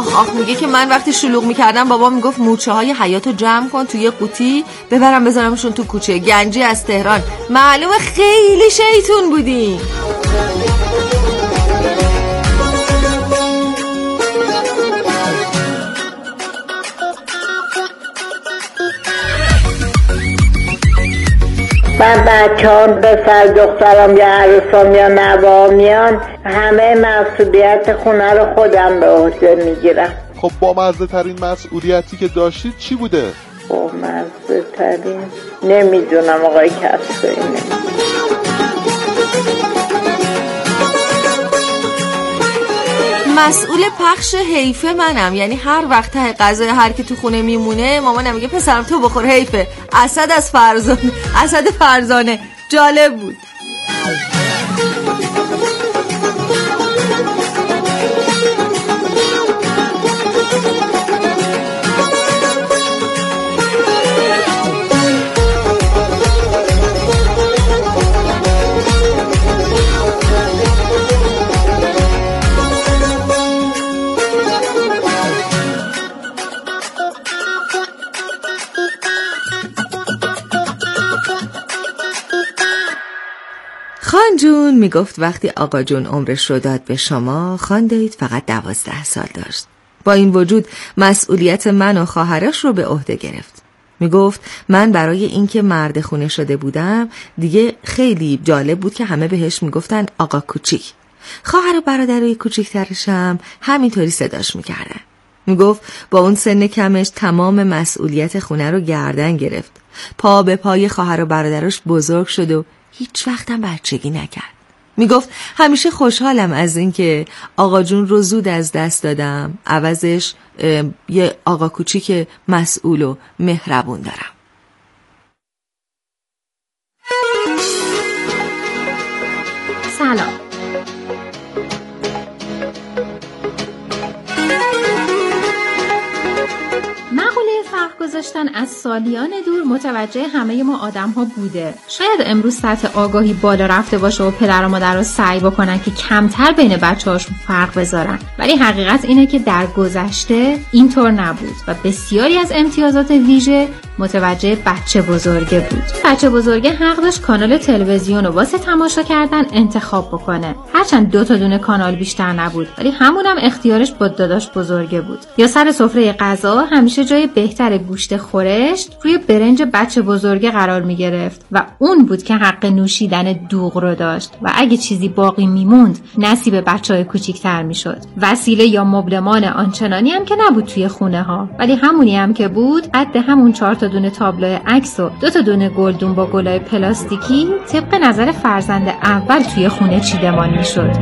آخ میگه که من وقتی شلوغ میکردم بابا میگفت مورچه های حیاتو جمع کن توی قوطی ببرم بذارمشون تو کوچه گنجی از تهران. معلومه خیلی شیطون بودی. من بچه‌ام پسر دخترم یا عروسام یا نوامیان همه مسئولیت خونه رو خودم به عهده میگیرم. خب با مزه ترین مسئولیتی که داشتید چی بوده؟ با مزه ترین نمیدونم آقای کسایی. مسئول پخش حیفه منم، یعنی هر وقت غذای هر کی تو خونه میمونه مامانم میگه پسرم تو بخور حیفه. اسد فرزانه جالب بود. خان جون میگفت وقتی آقا جون عمرش رو داد به شما خاندایید فقط 12 سال داشت. با این وجود مسئولیت من و خواهرش رو به عهده گرفت. میگفت من برای اینکه مرد خونه شده بودم دیگه خیلی جالب بود که همه بهش میگفتن آقا کوچیک. خواهر و برادرای کوچیک‌ترش هم همینطوری صداش میکردن. میگفت با اون سن کمش تمام مسئولیت خونه رو گردن گرفت. پا به پای خواهر و برادرش بزرگ شد و هیچ وقتم بچگی نکرد. میگفت همیشه خوشحالم از این که آقا جون رو زود از دست دادم، عوضش یه آقا کوچیک مسئول و مهربون دارم. سلام. فرق گذاشتن از سالیان دور متوجه همه ما آدم ها بوده. شاید امروز سطح آگاهی بالا رفته باشه و پدر و مادر رو سعی بکنن که کمتر بین بچه هاشون فرق بذارن، ولی حقیقت اینه که در گذشته اینطور نبود و بسیاری از امتیازات ویژه متوجه بچه بزرگه بود. بچه بزرگه حق داشت کانال تلویزیون رو واسه تماشا کردن انتخاب بکنه، هرچند 2 تا دونه کانال بیشتر نبود، ولی همونم اختیارش با داداش بزرگه بود. یا سر سفره غذا همیشه جای بهتر گوشت خورشت روی برنج بچه بزرگه قرار می گرفت و اون بود که حق نوشیدن دوغ رو داشت و اگه چیزی باقی میموند نصیب بچه‌های کوچیک‌تر میشد. وسیله یا مبلمان آنچنانی هم که نبود توی خونه ها، ولی همونی هم که بود قد همون 4 تا دونه تابلو عکس و 2 تا دونه گلدون با گلای پلاستیکی طبق نظر فرزند اول توی خونه چیدمان میشد.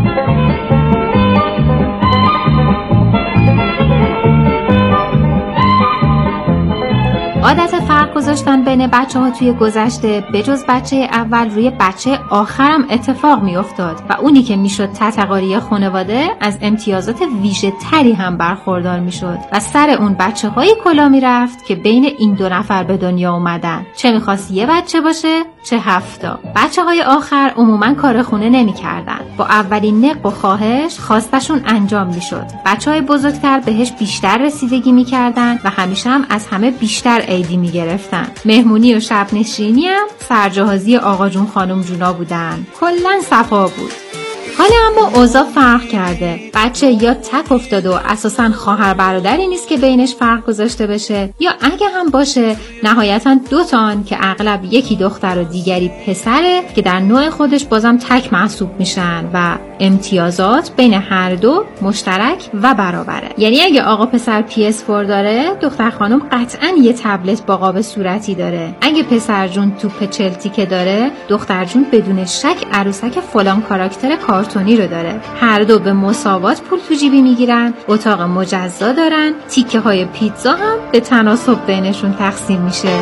عادت فرق گذاشتن بین بچه‌ها توی گذشته بجز بچه اول روی بچه آخرم اتفاق میافتاد و اونی که میشد تتقاری خانواده از امتیازات ویژه تری هم برخوردار میشد و سر اون بچه‌های کلا میرفت که بین این 2 نفر به دنیا اومدن، چه میخواست یه بچه باشه چه 7 تا. بچه‌های آخر عموما کار خونه نمی‌کردن. با اولین نق و خواهش خواستشون انجام میشد. بچه‌های بزرگتر بهش بیشتر رسیدگی می‌کردن و همیشه هم از همه بیشتر عیدی می‌گرفتن. مهمونی و شب نشینی هم سرجهازی آقا جون خانم جونا بودن. کلاً صفا بود. حالا اما اوضاع فرق کرده. بچه یا تک افتاده و اساساً خواهر برادری نیست که بینش فرق گذاشته بشه، یا اگه هم باشه نهایتاً 2 تان که اغلب یکی دختر و دیگری پسره که در نوع خودش بازم تک محسوب میشن و امتیازات بین هر دو مشترک و برابره. یعنی اگه آقا پسر PS4 داره، دختر خانم قطعاً یه تبلت با قاب صورتی داره. اگه پسر جون توپ چلتی که داره، دختر جون بدون شک عروسک فلان کاراکتر کارتونی رو داره. هر دو به مساوات پول تو جیبی میگیرن، اتاق مجزا دارن، تیکه های پیتزا هم به تناسب بینشون تقسیم میشه.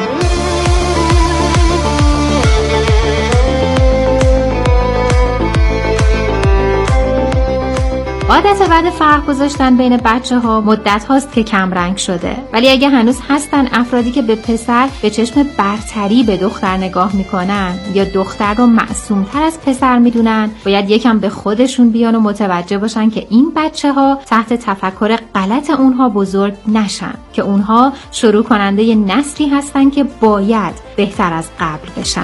عادت بعد فرق گذاشتن بین بچه‌ها مدت هاست که کم رنگ شده، ولی اگه هنوز هستن افرادی که به پسر به چشم برتری به دختر نگاه میکنن یا دختر رو معصوم‌تر از پسر میدونن، باید یکم به خودشون بیان و متوجه باشن که این بچه‌ها تحت تفکر غلط اونها بزرگ نشن، که اونها شروع کننده ی نسلی هستن که باید بهتر از قبل بشن.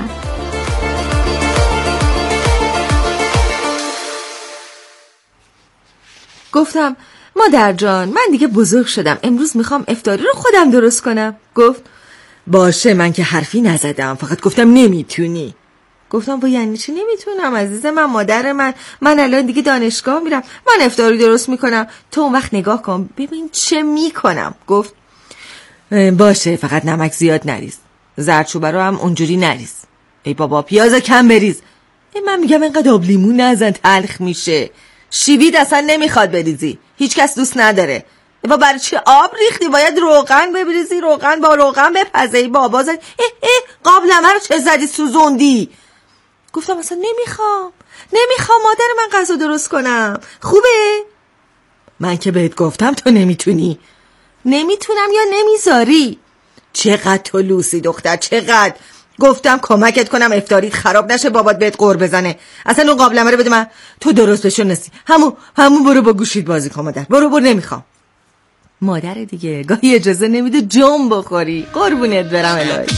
گفتم مادر جان من دیگه بزرگ شدم، امروز میخوام افطاری رو خودم درست کنم. گفت باشه من که حرفی نزدم، فقط گفتم نمیتونی. گفتم با یعنی چی نمیتونم عزیز من، مادر من الان دیگه دانشگاه میرم، من افطاری درست میکنم، تو اون وقت نگاه کن ببین چه میکنم. گفت باشه فقط نمک زیاد نریز، زردچوبه رو هم اونجوری نریز. ای بابا پیاز کم بریز. من میگم اینقدر آب لیمون نزن تلخ میشه. شیوید اصلا نمیخواد بریزی، هیچ کس دوست نداره. بابا برای چی آب ریختی؟ باید روغن بریزی، روغن با روغن بپزه. ای بابا زد قابلمه رو چه زدی سوزوندی؟ گفتم اصلا نمیخوام مادر من غذا درست کنم، خوبه؟ من که بهت گفتم تو نمیتونی. نمیتونم یا نمیذاری؟ چقدر تو لوسی دختر چقدر. گفتم کمکت کنم افطاریت خراب نشه، بابات بهت قور بزنه. اصلا اون قابلمه رو بده من، تو درستشو نسی. همون برو با گوشیت بازی کن مادر. برو نمیخوام. مادر دیگه گاهی اجازه نمیده جم بخوری. قربونت برم الهی.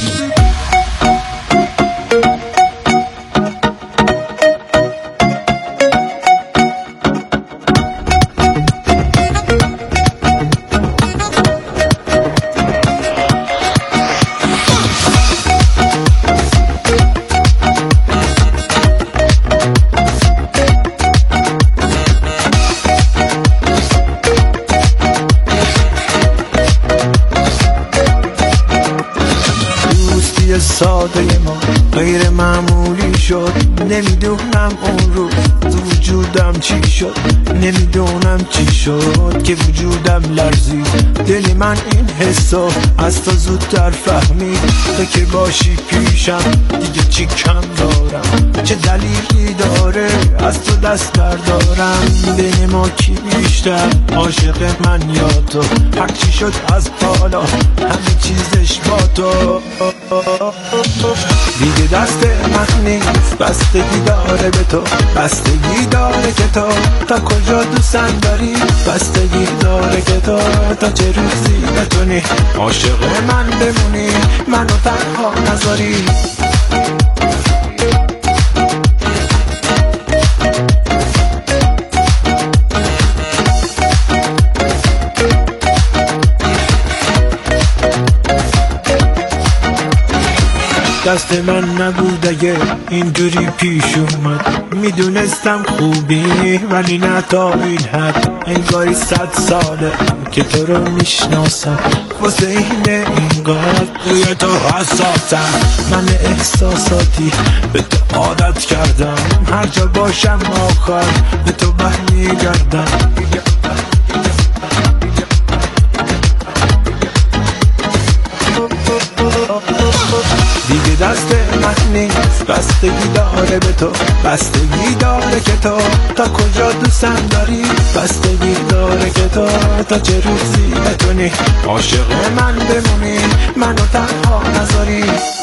ساده ما غیر معمولی شد، نمیدونم اون روز وجودم چی شد، نمیدونم چی شد که وجودم لرزید. دل من این حسو از تو زودتر فهمید، تو که باشی پیشم دیگه چی کم دارم، چه دلیلی داره از تو دست بردارم. بین ما کی بیشتر عاشق من یا تو؟ هر چی شد از حالا همه چیزش با تو. دیگه دست من نیست، بستگی داره به تو، بستگی داره که تو تا کجا دوستم داری، بستگی داره که تو تا چه روزی بتونی عاشق من بمونی، منو تنها نذاری. دست من نبود اگه اینجوری پیش اومد، میدونستم خوبی ولی نه تا این حد. انگاری 100 ساله که تو رو میشناسم، واسه اینه اینقدر روی تو حساسم. من احساساتی به تو عادت کردم، هر جا باشم آخر به تو برمیگردم. دیگه دست من نیست، بستگی داره به تو، بستگی داره که تو تا کجا دوستم داری، بستگی داره که تو تا چه روزی بتونی عاشق من بمونی، منو تنها نذاری.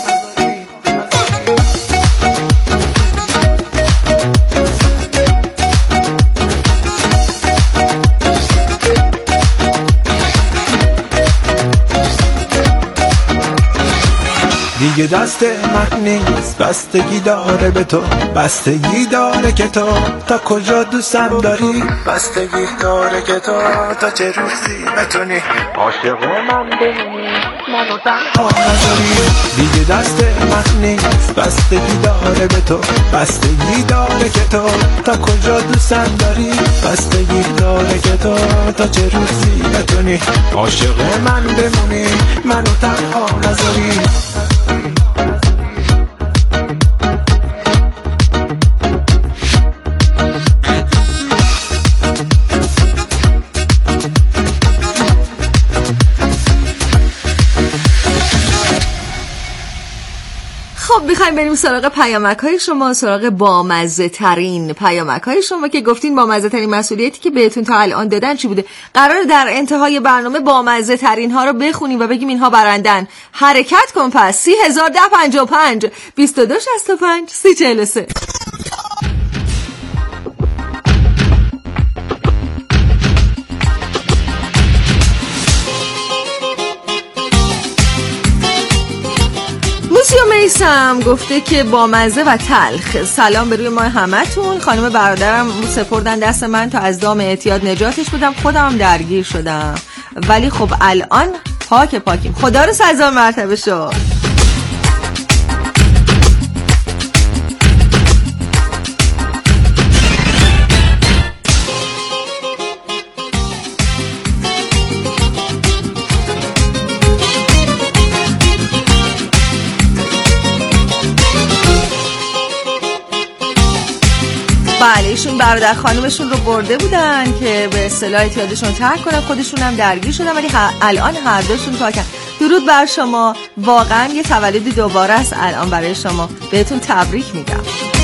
دیگه دست من نیست، بستگی داره به تو، بستگی داره که تو تا کجا دوستم داری، بستگی داره که تو تا چه روزی بتونی عاشق من بمونی، منو تنها نذاری. دیگه دست من نیست، بستگی داره به تو، بستگی داره که تو تا کجا دوستم داری، بستگی داره که تو تا چه روزی بتونی عاشق من بمونی، منو تنها نذاری. میخوایم بریم سراغ پیامک‌های شما، سراغ بامزه ترین پیامک‌های شما که گفتین بامزه ترین مسئولیتی که بهتون تا الان دادن چی بوده. قرار در انتهای برنامه بامزه ترین ها رو بخونیم و بگیم اینها برندن. حرکت کن پس. 301055 2265 3043. موسیو میسم گفته که با مزه و تلخ. سلام به روی ما همتون. خانم برادرم سپردن دست من تا از دام اعتیاد نجاتش بدم، خودم درگیر شدم ولی خب الان پاکیم. خدا رو 100,000 مرتبه شد. بله ایشون برادر خانومشون رو برده بودن که به اصطلاح اعتیادشون ترک کنن، خودشون هم درگیر شدن ولی الان هر دوشون پاکن. درود بر شما، واقعا یه تولد دوباره است الان برای شما، بهتون تبریک میگم.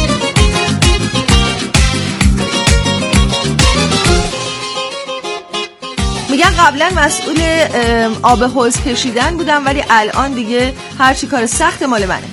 میگن قبلا مسئول آب حوض کشیدن بودم ولی الان دیگه هر چی کار سخت مال منه.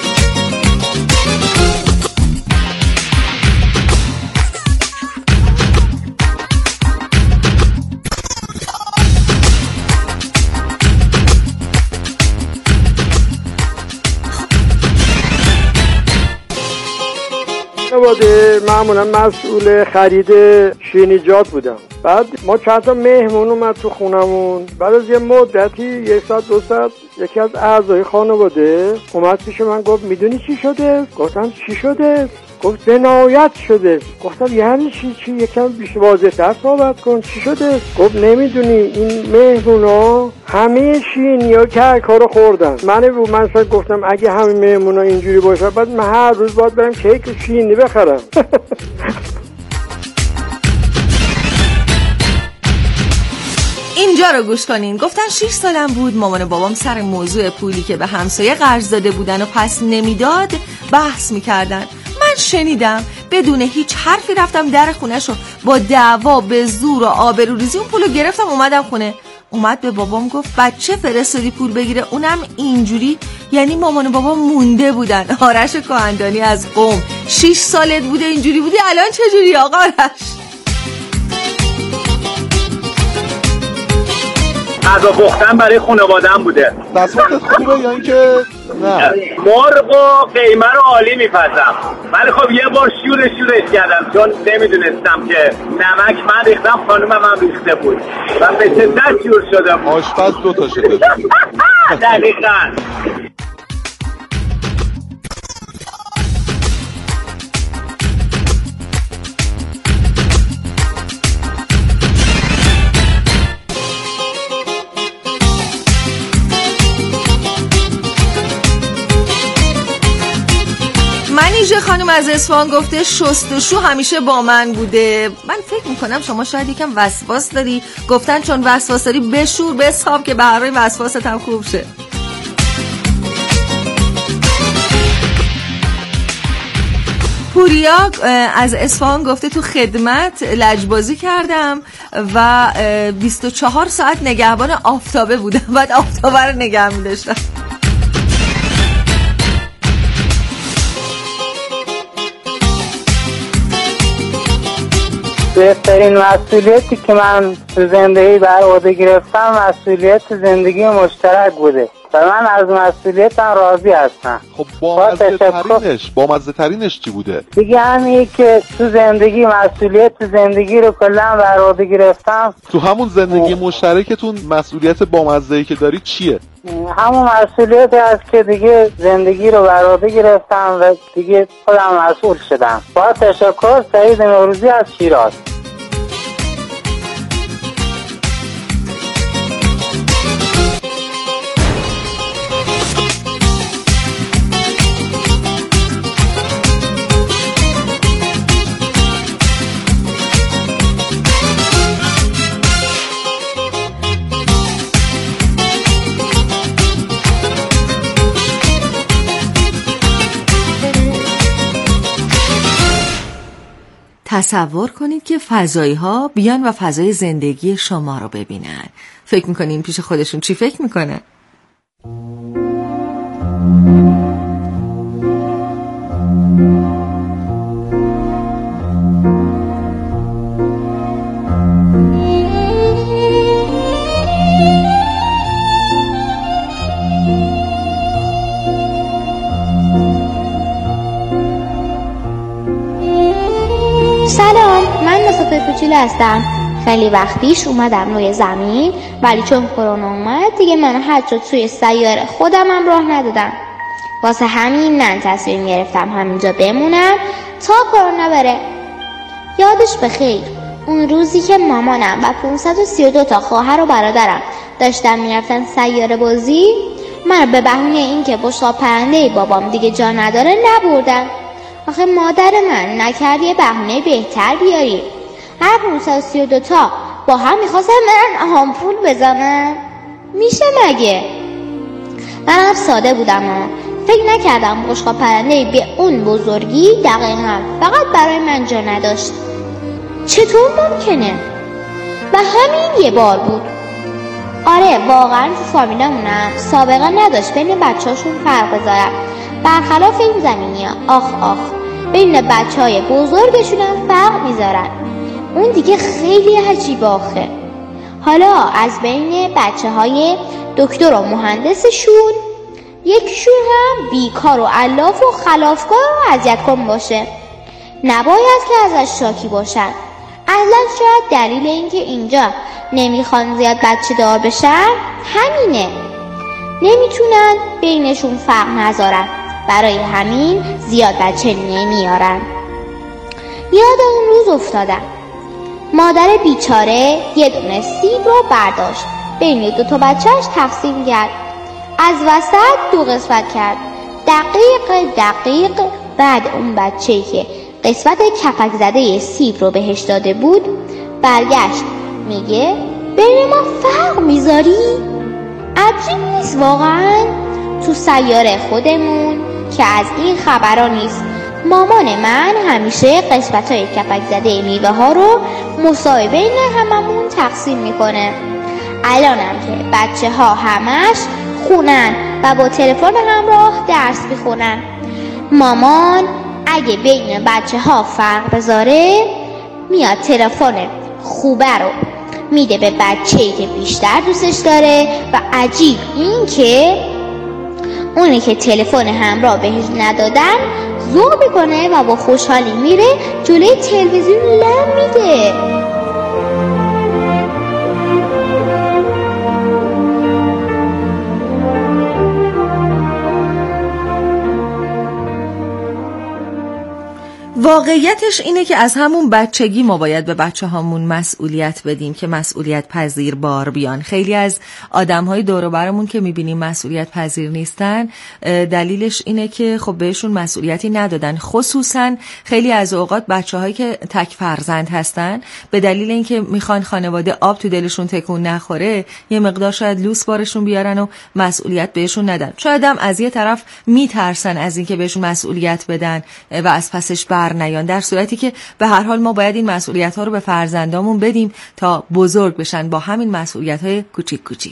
معمولا مسئول خرید شیرینیجات بودم. بعد ما چند تا مهمون اومد تو خونمون. بعد از یه مدتی 1 ساعت 2 ساعت یکی از اعضای خانواده اومد پیش من گفت میدونی چی شده؟ گفتم چی شده؟ گفت جنایت شده. گفتم یعنی چی؟ یکم بیش واضح‌تر صحبت کن. چی شده؟ گفت نمیدونی این مهمونا همه شیرینی‌ها کارو خوردن. من گفتم اگه همه مهمونا اینجوری باشه بعد من هر روز باید برم کیک و شیرینی بخرم. اینجا رو گوش کنین. گفتن 6 سالم بود مامان و بابام سر موضوع پولی که به همسایه قرض داده بودن و پس نمیداد بحث میکردن. من شنیدم بدون هیچ حرفی رفتم در خونه‌شو با دعوا به زور و آبروریزی اون پولو گرفتم اومدم خونه. اومد به بابام گفت بچه فرستادی پول بگیره اونم اینجوری؟ یعنی مامان و بابام مونده بودن. آرش کهندانی از قم 6 سالت بوده اینجوری بودی الان چجوری آقا آرش؟ غذا پختن برای خانواده‌ام بوده. دستماتت خوبه یا اینکه نه؟ مرغ و قیمه رو عالی میپزم ولی خب یه بار شورش کردم چون نمیدونستم که نمک من ریختم خانومم هم ریخته بود و به شدت شور شدم. آشپز 2 تا شده. دقیقاً. منیژه خانم از اصفهان گفته شستشو همیشه با من بوده. من فکر میکنم شما شاید یکم وسواس داری. گفتن چون وسواس داری بشور بسخاب که به هر روی وسواست هم خوب شه. پوریا از اصفهان گفته تو خدمت لجبازی کردم و 24 ساعت نگهبان آفتابه بودم بعد آفتابه رو نگه می‌داشتم. بهترین مسئولیتی که من تو زندگی بر عهده گرفتم مسئولیت زندگی مشترک بوده و من از مسئولیتم راضی هستم. خب بامزه ترینش چی بوده؟ دیگه همین که تو زندگی مسئولیت زندگی رو کلا بر عهده گرفتم. تو همون زندگی مشترکتون مسئولیت بامزه‌ای که داری چیه؟ همون مسئولیتی هست که دیگه زندگی رو بر عهده گرفتم و دیگه خودم مسئول شدم. با تشکر. سعید نوروزی از شیراز. تصور کنید که فضایی ها بیان و فضای زندگی شما رو ببینن. فکر میکنین پیش خودشون چی فکر میکنن؟ سلام، من مسافر کوچولو هستم. خیلی وقت پیش اومدم روی زمین، ولی چون کرونا اومد دیگه من حتی توی سیاره خودم راه ندادم. واسه همین من تصمیم گرفتم همینجا بمونم تا کرونا بره. یادش بخیر اون روزی که مامانم و 532 تا خواهر و برادرم داشتن میرفتن سیاره بازی، من به بهونه اینکه بشقاب پرنده بابام دیگه جا نداره نبردم. آخه مادر من نکرد یه بهونه بهتر بیاری. هر 532 تا با هم میخواستن برن آمپول بزنن. میشه مگه؟ منم ساده بودم فکر نکردم بشقاب پرنده به اون بزرگی دقیقا فقط برای من جا نداشت. چطور ممکنه؟ و همین یه بار بود. آره واقعا تو فامیلمونم سابقه نداشت بین بچه‌هاشون فرق بذارن. برخلاف این زمینی‌ها آخ بین بچه‌های بزرگشون فرق میذارن. اون دیگه خیلی عجیبه آخه. حالا از بین بچه‌های دکتر و مهندسشون یکیشون هم بیکار و علاف و خلافکار و اذیت کن باشه. نباید که ازش شاکی باشن. اصلا شاید دلیل اینکه اینجا نمیخوان زیاد بچه دار بشن همینه. نمیتونن بینشون فرق نذارن، برای همین زیاد بچه نمیارن. یاد اون روز افتادم. مادر بیچاره یه دونه سیب رو برداشت، بین 2 تا بچهش تقسیم کرد، از وسط 2 قسمت کرد. دقیق بعد اون بچه‌ای که قسمت کپک زده سیب رو بهش داده بود برگشت میگه بین ما فرق میذاری؟ عجیب نیست واقعا؟ تو سیاره خودمون که از این خبرها نیست. مامان من همیشه قسمت‌های کپک زده میوه ها رو مساوی بین هممون تقسیم میکنه. الانم که بچه ها همش خونن و با تلفن همراه درس میخونن. مامان اگه بین بچه ها فرق بذاره میاد تلفن خوبه رو میده به بچه‌ای که بیشتر دوستش داره و عجیب این که اونی که تلفن همراه بهش ندادن زور میکنه و با خوشحالی میره جلوی تلویزیون لم میده. واقعیتش اینه که از همون بچگی ما باید به بچه هامون مسئولیت بدیم که مسئولیت پذیر بار بیان. خیلی از آدم‌های دور و برمون که می‌بینیم مسئولیت پذیر نیستن، دلیلش اینه که خب بهشون مسئولیتی ندادن. خصوصا خیلی از اوقات بچه‌هایی که تک فرزند هستن به دلیل اینکه میخوان خانواده آب تو دلشون تکون نخوره، یه مقدار شاید لوس بارشون بیارن و مسئولیت بهشون ندن. شاید هم از یه طرف میترسن از اینکه بهشون مسئولیت بدن و از پسش نیان، در صورتی که به هر حال ما باید این مسئولیت ها رو به فرزندامون بدیم تا بزرگ بشن با همین مسئولیت های کوچیک کوچیک.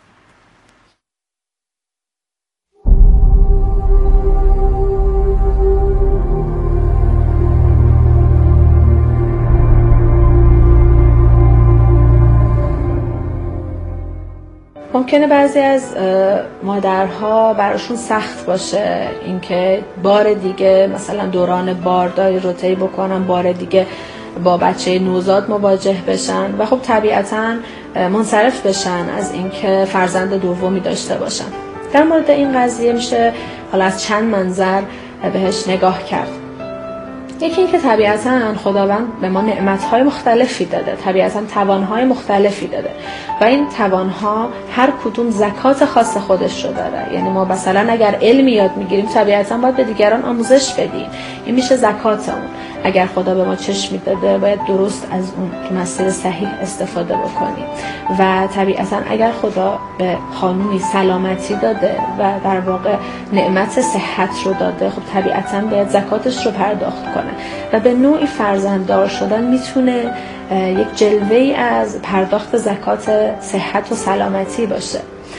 ممکنه بعضی از مادرها براشون سخت باشه اینکه بار دیگه مثلا دوران بارداری رو طی بکنن، بار دیگه با بچه نوزاد مواجه بشن و خب طبیعتاً منصرف بشن از اینکه فرزند دومی داشته باشن. در مورد این قضیه میشه حالا از چند منظر بهش نگاه کرد. یکی این که طبیعتاً خداوند به ما نعمت‌های مختلفی داده، طبیعتاً توان‌های مختلفی داده و این توان‌ها هر کدوم زکات خاص خودش رو داره. یعنی ما مثلا اگر علمی یاد می‌گیریم طبیعتاً باید به دیگران آموزش بدیم، این میشه زکاتمون. اگر خدا به ما چشم میداده باید درست از اون تو مسیر صحیح استفاده بکنیم و طبیعتا اگر خدا به خانومی سلامتی داده و در واقع نعمت صحت رو داده، خب طبیعتا باید زکاتش رو پرداخت کنه و به نوعی فرزنددار شدن میتونه یک جلوه‌ای از پرداخت زکات صحت و سلامتی باشه.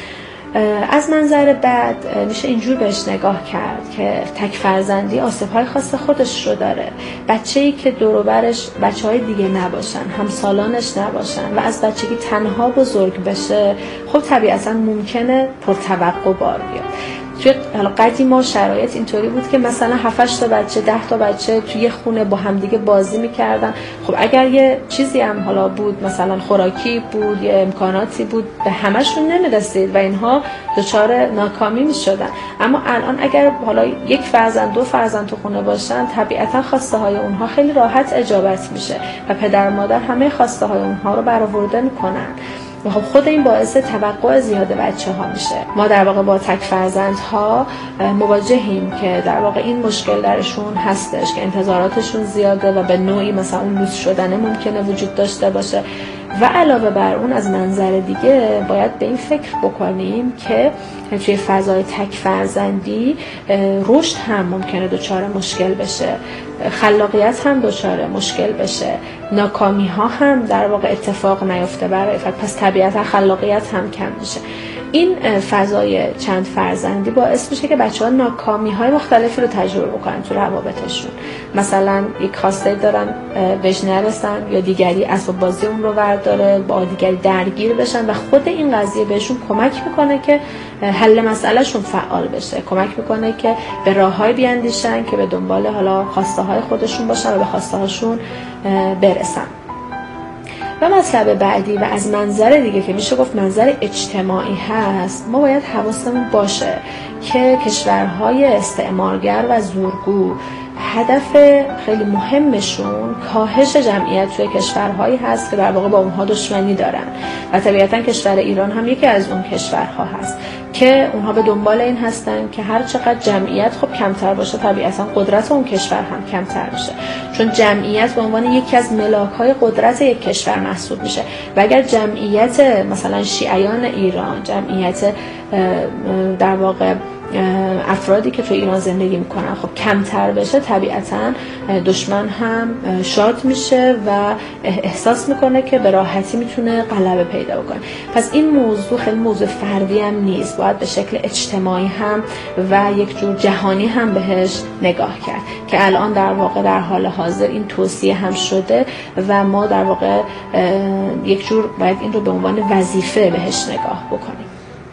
از منظر بعد میشه اینجور بهش نگاه کرد که تک فرزندی آسیب‌های خاص خودش رو داره. بچه‌ای که دور و برش بچه‌های دیگه نباشن، همسالانش نباشن و از بچگی تنها بزرگ بشه، خب طبیعتا ممکنه پرتوقع بار بیاد. توی قدیما شرایط اینطوری بود که مثلا 7-8 تا بچه 10 تا بچه توی خونه با همدیگه بازی میکردن. خب اگر یه چیزی هم حالا بود، مثلا خوراکی بود یا امکاناتی بود، به همشون نمیرسید و اینها دچار ناکامی میشدن. اما الان اگر حالا یک فرزند 2 فرزند تو خونه باشن، طبیعتا خواسته های اونها خیلی راحت اجابت میشه و پدر مادر همه خواسته های اونها رو برآورده میکنن و خب خود این باعث توقع زیاد بچه ها میشه. ما در واقع با تک فرزندها مواجهیم که در واقع این مشکل درشون هستش که انتظاراتشون زیاده و به نوعی مثلا اون لوس شدن ممکنه وجود داشته باشه و علاوه بر اون از منظر دیگه باید به این فکر بکنیم که توی فضای تک فرزندی رشد هم ممکنه دچار مشکل بشه، خلاقیت هم دچار مشکل بشه، ناکامی ها هم در واقع اتفاق نیفته برای فرد، پس طبیعتا خلاقیت هم کم میشه. این فضای چند فرزندی باعث میشه که بچه‌ها ناکامی‌های مختلفی رو تجربه بکنن تو روابطشون. مثلا یک خواسته دارن بهش نرسن یا دیگری اسباب بازی اون رو ورداره، با دیگری درگیر بشن و خود این قضیه بهشون کمک میکنه که حل مسئلهشون فعال بشه، کمک میکنه که به راه‌های بیاندیشن که به دنبال حالا خواسته‌های خودشون باشن و به خواسته‌هاشون برسن. و مطلب بعدی و از منظر دیگه که میشه گفت منظر اجتماعی هست، ما باید حواسمون باشه که کشورهای استعمارگر و زورگو هدف خیلی مهمشون کاهش جمعیت توی کشورهایی هست که در واقع با اونها دشمنی دارن و طبیعتا کشور ایران هم یکی از اون کشورها هست که اونها به دنبال این هستن که هر چقدر جمعیت خب کمتر باشه طبیعتا قدرت اون کشور هم کمتر میشه، چون جمعیت به عنوان یکی از ملاک‌های قدرت یک کشور محسوب میشه و اگر جمعیت مثلا شیعیان ایران، جمعیت در واقع افرادی که تو ایران زندگی میکنن خب کمتر بشه، طبیعتا دشمن هم شاد میشه و احساس میکنه که به راحتی میتونه غلبه پیدا بکنه. پس این موضوع خیلی موضوع فردی هم نیست، باید به شکل اجتماعی هم و یک جور جهانی هم بهش نگاه کرد که الان در واقع در حال حاضر این توصیه هم شده و ما در واقع یک جور باید این رو به عنوان وظیفه بهش نگاه بکنیم.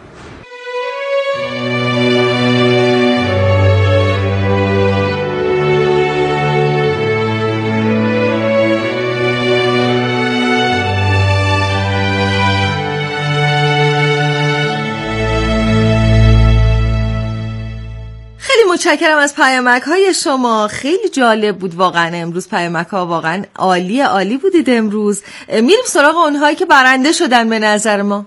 متشکرم از پیامک‌های شما، خیلی جالب بود واقعا. امروز پیامک‌ها واقعا عالی بودید. امروز میریم سراغ اونهایی که برنده شدن به نظر ما.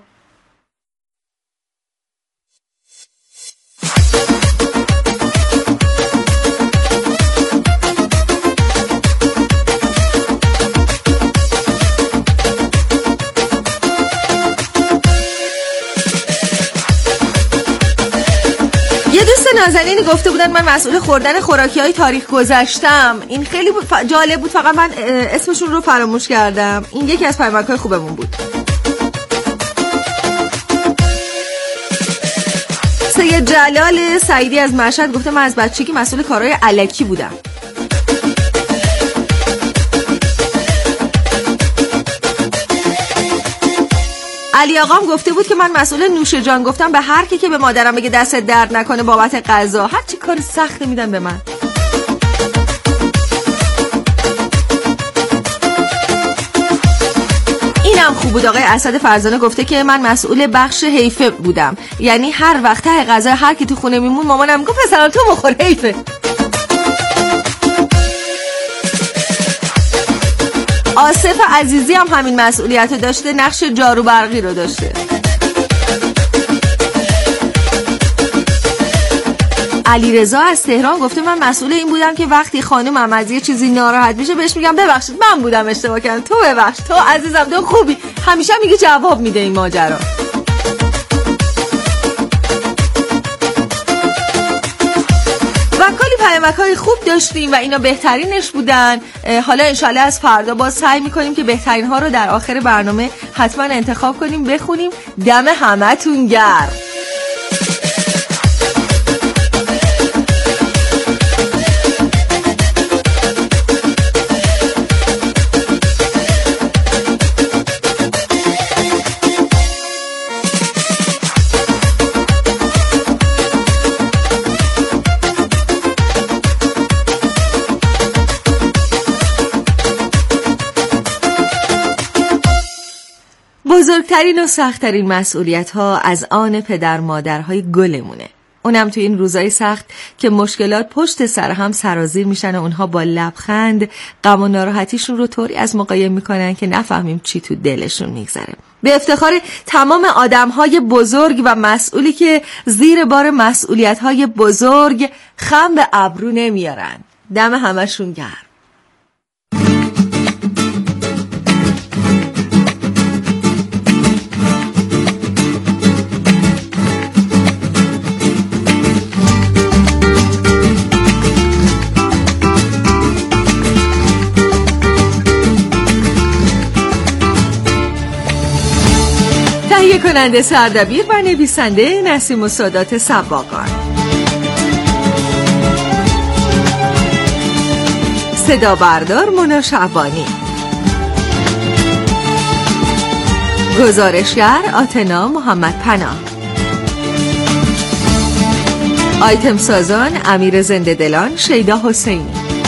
نازنین گفته بودن من مسئول خوردن خوراکی‌های تاریخ گذشتم. این خیلی جالب بود، فقط من اسمشون رو فراموش کردم. این یکی از پیامک‌های خوبمون بود. سید جلال سعیدی از مشهد گفته من از بچگی مسئول کارهای الکی بودم. علی آقام گفته بود که من مسئول نوش جان گفتم به هر کی که به مادرم بگه دست درد نکنه بابت غذا، هر چی کار سخت میدن به من. اینم خوب بود. آقای اسد فرزانه گفته که من مسئول بخش حیفه بودم، یعنی هر وقت ته غذا هر کی تو خونه میمون مامانم گفت پسر تو بخور حیفه. آصف عزیزی هم همین مسئولیت رو داشته، نقش جارو برقی رو داشته. علیرضا از تهران گفته من مسئول این بودم که وقتی خانومم از یه چیزی ناراحت میشه بهش میگم ببخشید من بودم اشتباه کردم، تو ببخش، تو عزیزم، تو خوبی. همیشه میگه جواب میده این ماجرا. و کلی پیامک‌های خوب داشتیم و اینا بهترینش بودن. حالا انشالله از فردا باز سعی میکنیم که بهترین ها رو در آخر برنامه حتما انتخاب کنیم بخونیم. دم همتون گرم. بزرگترین و سختترین مسئولیت ها از آن پدر مادرهای گلمونه. اونم تو این روزای سخت که مشکلات پشت سر هم سرازیر میشن و اونها با لبخند غم و ناراحتیشون رو طوری از مقایم میکنن که نفهمیم چی تو دلشون میگذره. به افتخار تمام آدمهای بزرگ و مسئولی که زیر بار مسئولیت‌های بزرگ خم به ابرو نمیارن. دم همشون گرم. تهیه کننده سردبیر و نویسنده نسیم السادات سباقان. صدا بردار مونا شعبانی. گزارشگر آتنا محمد پناه. آیتم سازان امیر زنده دلان شیدا حسینی.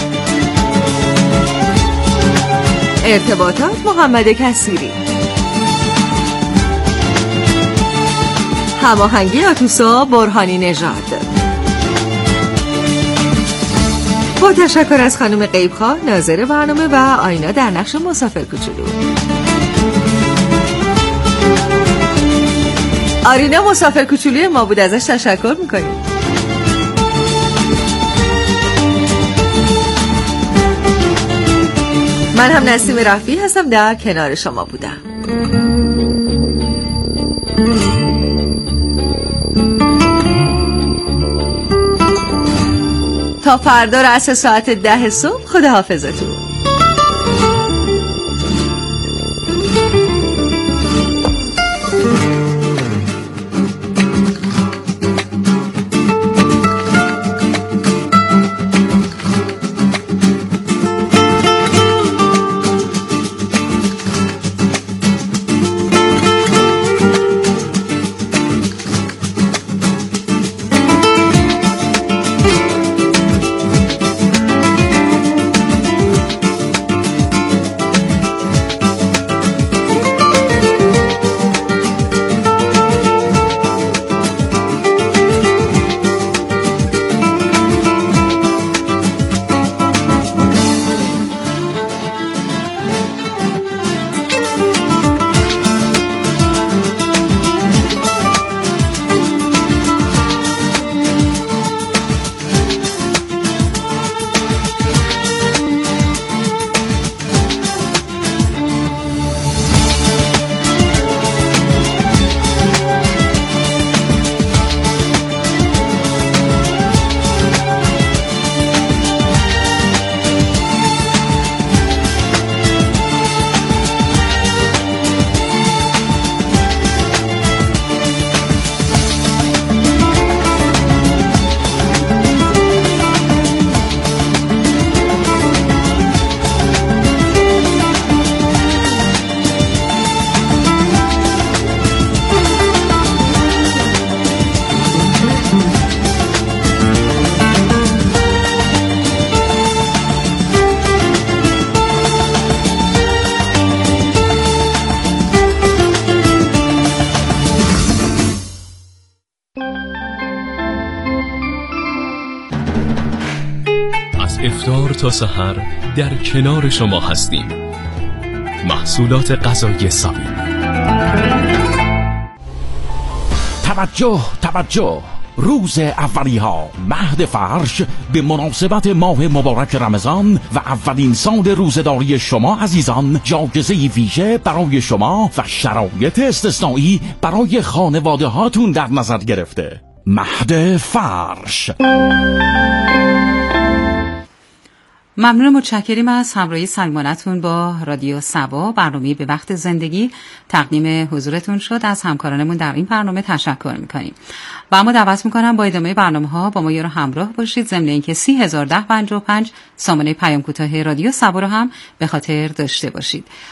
ارتباطات محمد کثیری. هماهنگی آتوسا برهانی نژاد. با تشکر از خانم غیبخواه ناظر برنامه و آینا در نقش مسافر کوچولو. آرینا مسافر کوچولوی ما بود، ازش تشکر میکنیم. من هم نسیم رفیعی هستم، در کنار شما بودم. تا فردا رأس ساعت 10 صبح. خداحافظتون. افطار تا سحر در کنار شما هستیم. محصولات غذایی ساوی. توجه توجه، روز اولیها مهد فرش به مناسبت ماه مبارک رمضان و اولین سال روزداری شما عزیزان جایزه ویژه برای شما و شرایط استثنایی برای خانواده هاتون در نظر گرفته. مهد فرش. ممنون، متشکریم از همراهی صمیمانه‌تون با رادیو صبا. برنامه به وقت زندگی تقدیم حضورتون شد. از همکارانمون در این برنامه تشکر میکنیم و اما دعوت میکنم با ادامه برنامه‌ها با ما رو همراه باشید، ضمن اینکه 301055 سامانه پیام کوتاه رادیو صبا رو هم به خاطر داشته باشید.